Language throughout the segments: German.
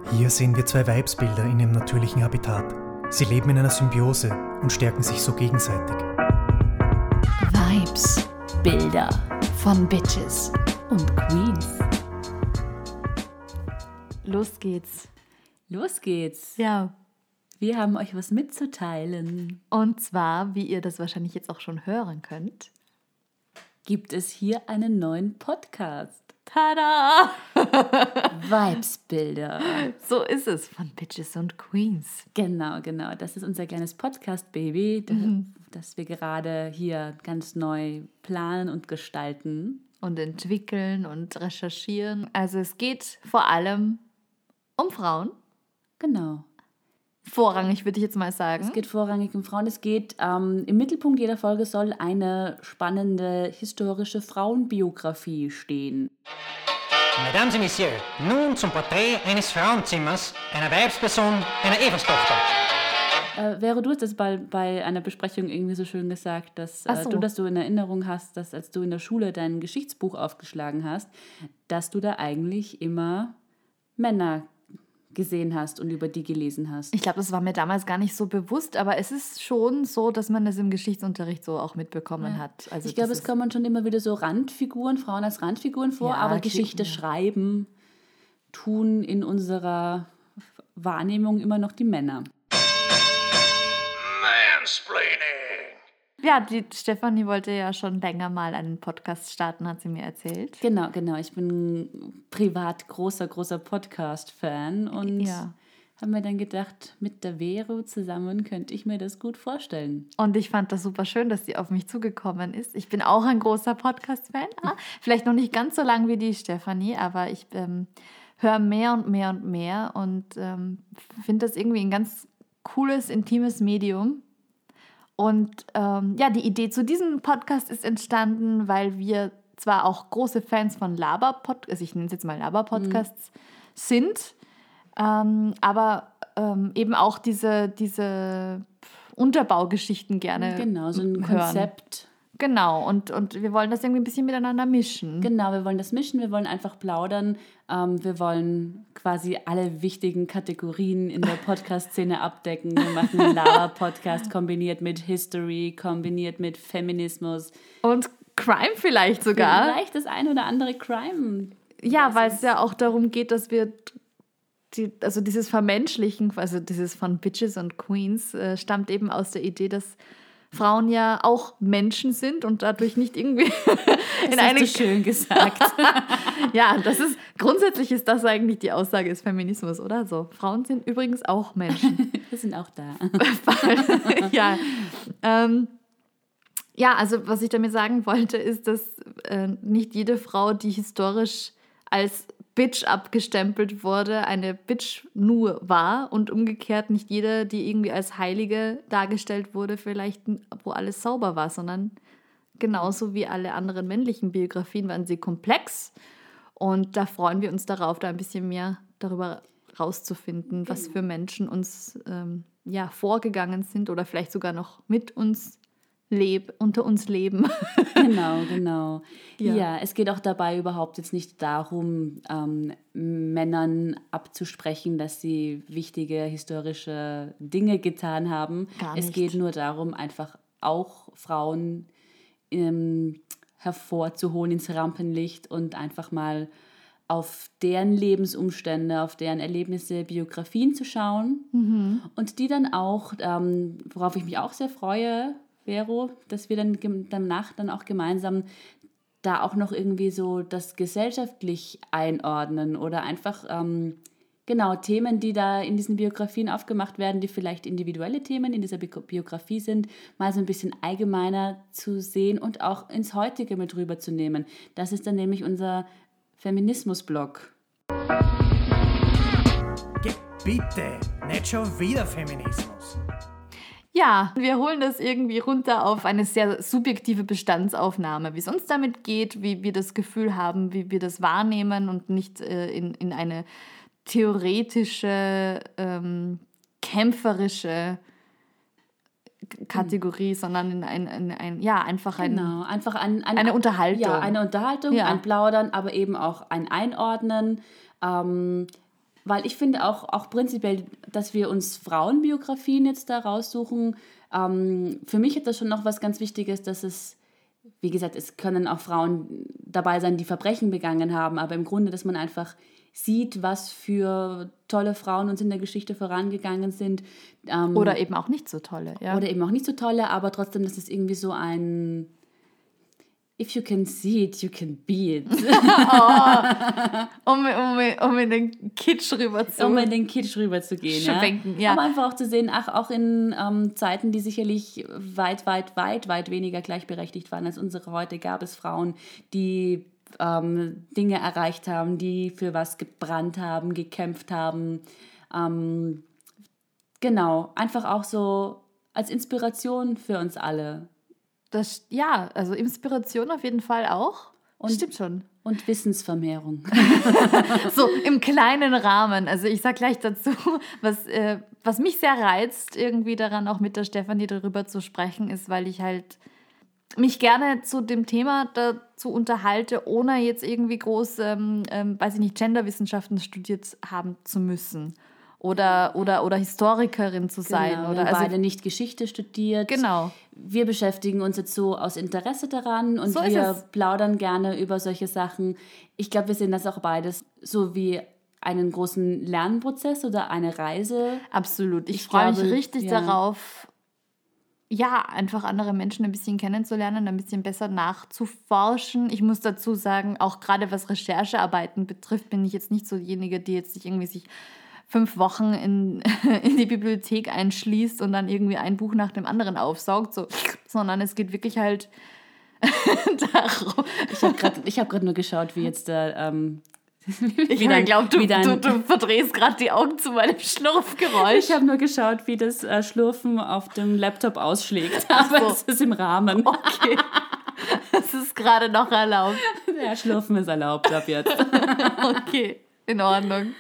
Hier sehen wir zwei Weibsbilder in ihrem natürlichen Habitat. Sie leben in einer Symbiose und stärken sich so gegenseitig. Vibes-Bilder von Bitches und Queens. Los geht's. Los geht's. Ja. Wir haben euch was mitzuteilen. Und zwar, wie ihr das wahrscheinlich jetzt auch schon hören könnt, gibt es hier einen neuen Podcast. Tada! Vibes-Bilder. So ist es, von Bitches und Queens. Genau. Das ist unser kleines Podcast-Baby, das wir gerade hier ganz neu planen und gestalten. Und entwickeln und recherchieren. Also es geht vor allem um Frauen. Genau. Vorrangig würde ich jetzt mal sagen. Es geht vorrangig um Frauen. Es geht im Mittelpunkt jeder Folge soll eine spannende historische Frauenbiografie stehen. Mesdames et Messieurs, nun zum Porträt eines Frauenzimmers, einer Weibsperson, einer Everstochter. Vero, du hast das bei einer Besprechung irgendwie so schön gesagt, dass du in Erinnerung hast, dass als du in der Schule dein Geschichtsbuch aufgeschlagen hast, dass du da eigentlich immer Männer gesehen hast und über die gelesen hast. Ich glaube, das war mir damals gar nicht so bewusst, aber es ist schon so, dass man das im Geschichtsunterricht so auch mitbekommen hat. Also ich glaube, es kommen schon immer wieder so Randfiguren, Frauen als Randfiguren vor, aber Geschichte schreiben tun in unserer Wahrnehmung immer noch die Männer. Mansplaining. Ja, die Stefanie wollte ja schon länger mal einen Podcast starten, hat sie mir erzählt. Genau. Ich bin privat großer Podcast-Fan und habe mir dann gedacht, mit der Vero zusammen könnte ich mir das gut vorstellen. Und ich fand das super schön, dass sie auf mich zugekommen ist. Ich bin auch ein großer Podcast-Fan. Vielleicht noch nicht ganz so lang wie die Stefanie, aber ich höre mehr und mehr und finde das irgendwie ein ganz cooles, intimes Medium. Und die Idee zu diesem Podcast ist entstanden, weil wir zwar auch große Fans von Laber-Podcasts, also ich nenne es jetzt mal Laber-Podcasts, sind, aber eben auch diese Unterbaugeschichten gerne Genau, so ein hören. Konzept. Genau, und wir wollen das irgendwie ein bisschen miteinander mischen. Genau, wir wollen das mischen, wir wollen einfach plaudern. Wir wollen quasi alle wichtigen Kategorien in der Podcast-Szene abdecken. Wir machen einen Lava-Podcast kombiniert mit History, kombiniert mit Feminismus. Und Crime vielleicht sogar. Vielleicht das ein oder andere Crime. Ja, weil es ja auch darum geht, dass wir dieses Vermenschlichen, also dieses von Bitches und Queens, stammt eben aus der Idee, dass Frauen ja auch Menschen sind und dadurch nicht irgendwie in eine... Das hast du schön gesagt. Ja, grundsätzlich ist das eigentlich die Aussage des Feminismus, oder? So, Frauen sind übrigens auch Menschen. Wir sind auch da. Ja. Also was ich damit sagen wollte, ist, dass nicht jede Frau, die historisch als Bitch abgestempelt wurde, eine Bitch nur war und umgekehrt nicht jede, die irgendwie als Heilige dargestellt wurde, vielleicht wo alles sauber war, sondern genauso wie alle anderen männlichen Biografien waren sie komplex und da freuen wir uns darauf, da ein bisschen mehr darüber rauszufinden, was für Menschen uns vorgegangen sind oder vielleicht sogar noch mit uns unter uns leben. Genau. Ja, es geht auch dabei überhaupt jetzt nicht darum, Männern abzusprechen, dass sie wichtige historische Dinge getan haben. Gar nicht. Es geht nur darum, einfach auch Frauen hervorzuholen ins Rampenlicht und einfach mal auf deren Lebensumstände, auf deren Erlebnisse, Biografien zu schauen und die dann auch, worauf ich mich auch sehr freue, Vero, dass wir dann danach dann auch gemeinsam da auch noch irgendwie so das gesellschaftlich einordnen oder einfach, Themen, die da in diesen Biografien aufgemacht werden, die vielleicht individuelle Themen in dieser Biografie sind, mal so ein bisschen allgemeiner zu sehen und auch ins Heutige mit rüberzunehmen. Das ist dann nämlich unser Feminismus-Blog. Bitte, nicht schon wieder Feminismus. Ja, wir holen das irgendwie runter auf eine sehr subjektive Bestandsaufnahme, wie es uns damit geht, wie wir das Gefühl haben, wie wir das wahrnehmen und nicht in eine theoretische, kämpferische Kategorie, sondern einfach eine Unterhaltung. Ja, eine Unterhaltung, ein Plaudern, aber eben auch ein Einordnen. weil ich finde auch prinzipiell, dass wir uns Frauenbiografien jetzt da raussuchen, für mich ist das schon noch was ganz Wichtiges, dass es, wie gesagt, es können auch Frauen dabei sein, die Verbrechen begangen haben, aber im Grunde, dass man einfach sieht, was für tolle Frauen uns in der Geschichte vorangegangen sind. Oder eben auch nicht so tolle. Ja. Oder eben auch nicht so tolle, aber trotzdem, dass es irgendwie so ein If you can see it, you can be it. Um in den Kitsch rüberzugehen. Schwenken, ja. Aber einfach auch zu sehen, auch in Zeiten, die sicherlich weit weniger gleichberechtigt waren als unsere heute, gab es Frauen, die Dinge erreicht haben, die für was gebrannt haben, gekämpft haben. Genau, einfach auch so als Inspiration für uns alle. Also Inspiration auf jeden Fall auch. Stimmt schon. Und Wissensvermehrung. So im kleinen Rahmen. Also ich sag gleich dazu, was mich sehr reizt, irgendwie daran auch mit der Stefanie darüber zu sprechen, ist, weil ich halt mich gerne zu dem Thema dazu unterhalte, ohne jetzt irgendwie groß, Genderwissenschaften studiert haben zu müssen. Oder Historikerin zu sein. Genau, oder beide nicht Geschichte studiert. Genau. Wir beschäftigen uns jetzt so aus Interesse daran und so wir plaudern gerne über solche Sachen. Ich glaube, wir sehen das auch beides so wie einen großen Lernprozess oder eine Reise. Absolut. Ich freue mich richtig darauf, einfach andere Menschen ein bisschen kennenzulernen, ein bisschen besser nachzuforschen. Ich muss dazu sagen, auch gerade was Recherchearbeiten betrifft, bin ich jetzt nicht so diejenige, die jetzt sich 5 Wochen in die Bibliothek einschließt und dann irgendwie ein Buch nach dem anderen aufsaugt, sondern es geht wirklich halt darum. Ich hab grad nur geschaut, wie jetzt ich glaube, du verdrehst gerade die Augen zu meinem Schlurfgeräusch. Ich habe nur geschaut, wie das Schlurfen auf dem Laptop ausschlägt. Aber es ist im Rahmen. Okay. Das ist gerade noch erlaubt. Ja, Schlurfen ist erlaubt ab jetzt. Okay, in Ordnung.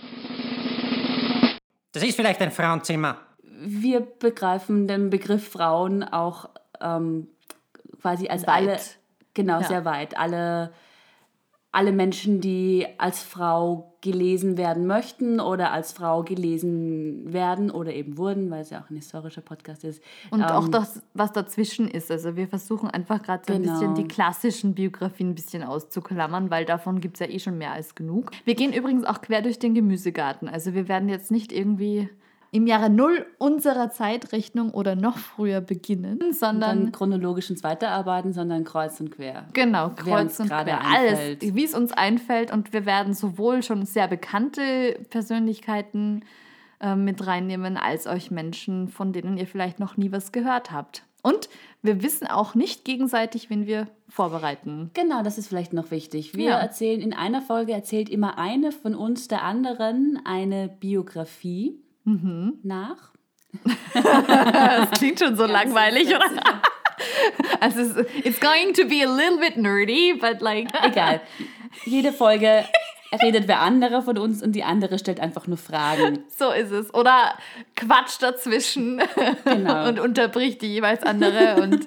Das ist vielleicht ein Frauenzimmer. Wir begreifen den Begriff Frauen auch quasi als weit. Alle, genau, sehr weit. Alle Menschen, die als Frau gelesen werden möchten oder als Frau gelesen werden oder eben wurden, weil es ja auch ein historischer Podcast ist. Und auch das, was dazwischen ist. Also wir versuchen einfach gerade so ein bisschen die klassischen Biografien ein bisschen auszuklammern, weil davon gibt es ja schon mehr als genug. Wir gehen übrigens auch quer durch den Gemüsegarten. Also wir werden jetzt nicht irgendwie im Jahre 0 unserer Zeitrechnung oder noch früher beginnen, sondern dann chronologisch ins Weiterarbeiten, sondern kreuz und quer. Genau, kreuz und quer. Alles, wie es uns einfällt. Und wir werden sowohl schon sehr bekannte Persönlichkeiten mit reinnehmen, als euch Menschen, von denen ihr vielleicht noch nie was gehört habt. Und wir wissen auch nicht gegenseitig, wen wir vorbereiten. Genau, das ist vielleicht noch wichtig. Wir erzählen, in einer Folge erzählt immer eine von uns der anderen eine Biografie nach. Das klingt schon so langweilig, oder? Also it's going to be a little bit nerdy, but like... Egal. Jede Folge redet wer andere von uns und die andere stellt einfach nur Fragen. So ist es. Oder Quatsch dazwischen und unterbricht die jeweils andere und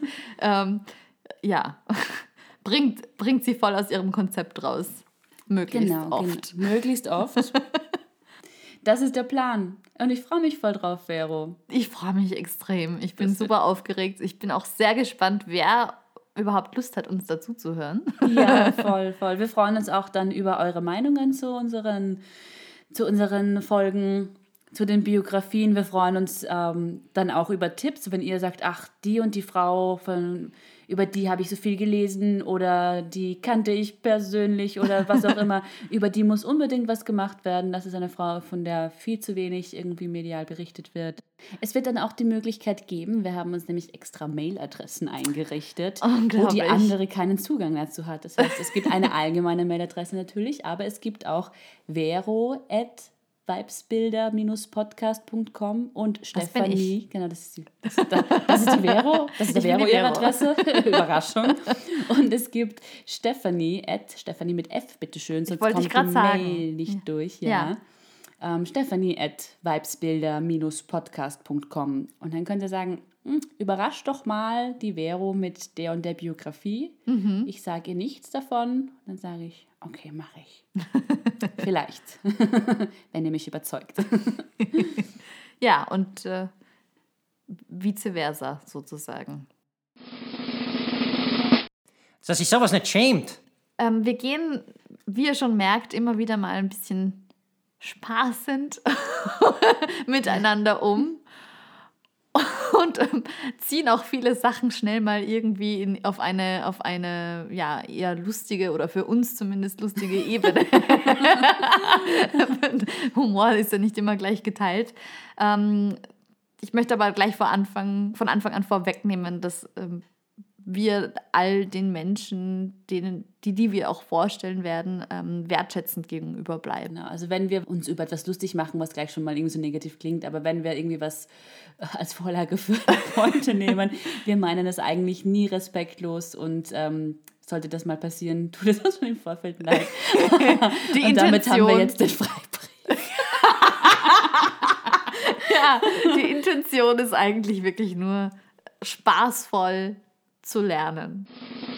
bringt sie voll aus ihrem Konzept raus. Möglichst oft. Genau. Möglichst oft. Das ist der Plan. Und ich freue mich voll drauf, Vero. Ich freue mich extrem. Ich bin super aufgeregt. Ich bin auch sehr gespannt, wer überhaupt Lust hat, uns dazu zu hören. Ja, voll. Wir freuen uns auch dann über eure Meinungen zu unseren Folgen, zu den Biografien. Wir freuen uns dann auch über Tipps, wenn ihr sagt, ach, die und die Frau, über die habe ich so viel gelesen oder die kannte ich persönlich oder was auch immer. Über die muss unbedingt was gemacht werden. Das ist eine Frau, von der viel zu wenig irgendwie medial berichtet wird. Es wird dann auch die Möglichkeit geben, wir haben uns nämlich extra Mailadressen eingerichtet, wo die andere keinen Zugang dazu hat. Das heißt, es gibt eine allgemeine Mailadresse natürlich, aber es gibt auch vero@vibesbilder-podcast.com und Stefanie, genau, das ist die Vero, das ist die Vero ihre Adresse, Überraschung. Und es gibt Stefanie mit F, bitteschön, sonst kommt die Mail nicht durch, Stefanie@vibesbilder-podcast.com und dann könnt ihr sagen, überrascht doch mal die Vero mit der und der Biografie. Ich sage ihr nichts davon, dann sage ich, okay, mache ich. Vielleicht, wenn ihr mich überzeugt. Ja, und vice versa sozusagen. Dass sich sowas nicht schämt. Wir gehen, wie ihr schon merkt, immer wieder mal ein bisschen spaßend miteinander um und ziehen auch viele Sachen schnell mal irgendwie auf eine ja, eher lustige oder für uns zumindest lustige Ebene. Humor ist ja nicht immer gleich geteilt. Ich möchte aber gleich von Anfang an vorwegnehmen, dass wir all den Menschen, die wir auch vorstellen werden, wertschätzend gegenüber bleiben. Genau, also wenn wir uns über etwas lustig machen, was gleich schon mal irgendwie so negativ klingt, aber wenn wir irgendwie was als Vorlage für Freunde nehmen, wir meinen das eigentlich nie respektlos und sollte das mal passieren, tut es uns schon im Vorfeld leid. Und damit haben wir jetzt den Freibrief. Ja, die Intention ist eigentlich wirklich nur spaßvoll zu lernen.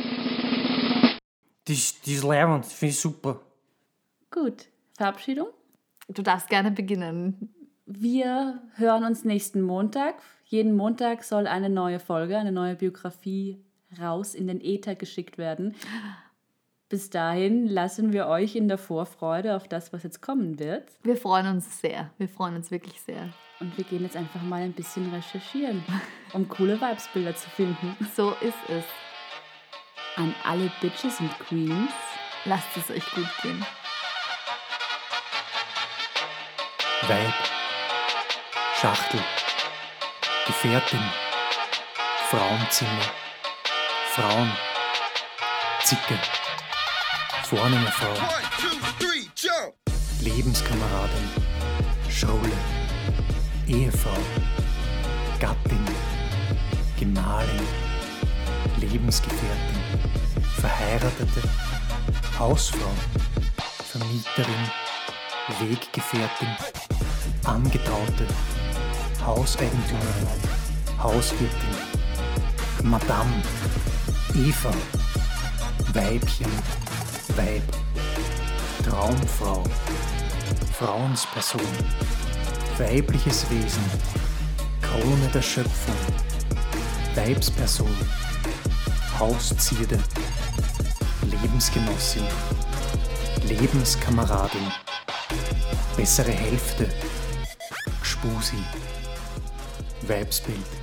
Das Lernen finde ich super. Gut, Verabschiedung. Du darfst gerne beginnen. Wir hören uns nächsten Montag. Jeden Montag soll eine neue Folge, eine neue Biografie raus in den Äther geschickt werden. Bis dahin lassen wir euch in der Vorfreude auf das, was jetzt kommen wird. Wir freuen uns sehr. Wir freuen uns wirklich sehr. Und wir gehen jetzt einfach mal ein bisschen recherchieren, um coole Vibesbilder zu finden. So ist es. An alle Bitches und Queens, lasst es euch gut gehen. Weib, Schachtel, Gefährtin, Frauenzimmer, Frauen, Zicke, vornehme Frau, Lebenskameradin, Schule, Ehefrau, Gattin, Gemahlin, Lebensgefährtin, Verheiratete, Hausfrau, Vermieterin, Weggefährtin, Angetraute, Hauseigentümerin, Hauswirtin, Madame, Eva, Weibchen, Weib, Traumfrau, Frauensperson, weibliches Wesen, Krone der Schöpfung, Weibsperson, Hauszierde, Lebensgenossin, Lebenskameradin, bessere Hälfte, Gspusi, Weibsbild.